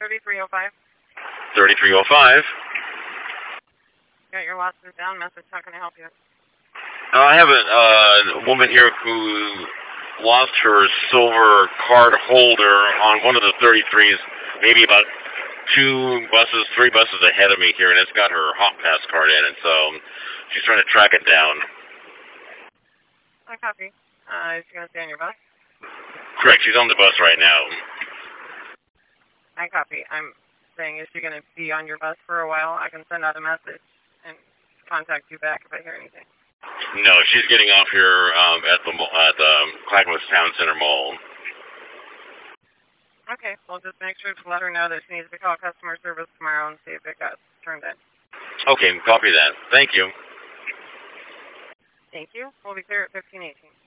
3305. 3305. Got your lost and found message. How can I help you? I have a woman here who lost her silver card holder on one of the 33s, maybe about 3 buses ahead of me here, and it's got her Hop Pass card in it, so she's trying to track it down. I copy. Is she going to stay on your bus? Correct, she's on the bus right now. I copy. I'm saying, is she going to be on your bus for a while? I can send out a message and contact you back if I hear anything. No, she's getting off here at the Clackamas Town Center Mall. Okay, well, just make sure to let her know that she needs to call customer service tomorrow and see if it got turned in. Okay, copy that. Thank you. Thank you. We'll be clear at 1518.